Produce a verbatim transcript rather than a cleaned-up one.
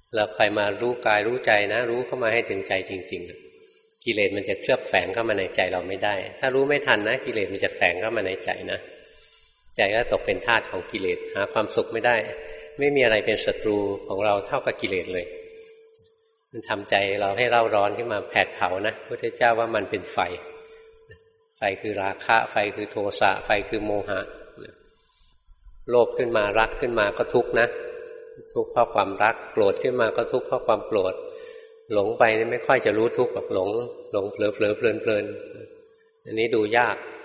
เราใครมารู้กายรู้ใจนะรู้เข้ามาให้ถึงใจจริงๆกิเลสมันจะเคลือบแฝงเข้ามาในใจเราไม่ได้ถ้ารู้ไม่ทันนะกิเลสมันจะแฝงเข้ามาในใจนะใจก็ตกเป็นทาสของกิเลสหาความสุขไม่ได้ไม่มีอะไรเป็นศัตรูของเราเท่ากับกิเลสเลยมันทำใจเราให้เร่าร้อนขึ้นมาแผดเผานะพระพุทธเจ้าว่ามันเป็นไฟไฟคือราคะไฟคือโทสะไฟคือโมหะโลภขึ้นมารักขึ้นมาก็ทุกข์นะทุกข์เพราะความรักโกรธขึ้นมาก็ทุกข์เพราะความโกรธหลงไปนี่ไม่ค่อยจะรู้ทุกข์กับหลงหลงเผลอเผลอเพลินเพลินอันนี้ดูยาก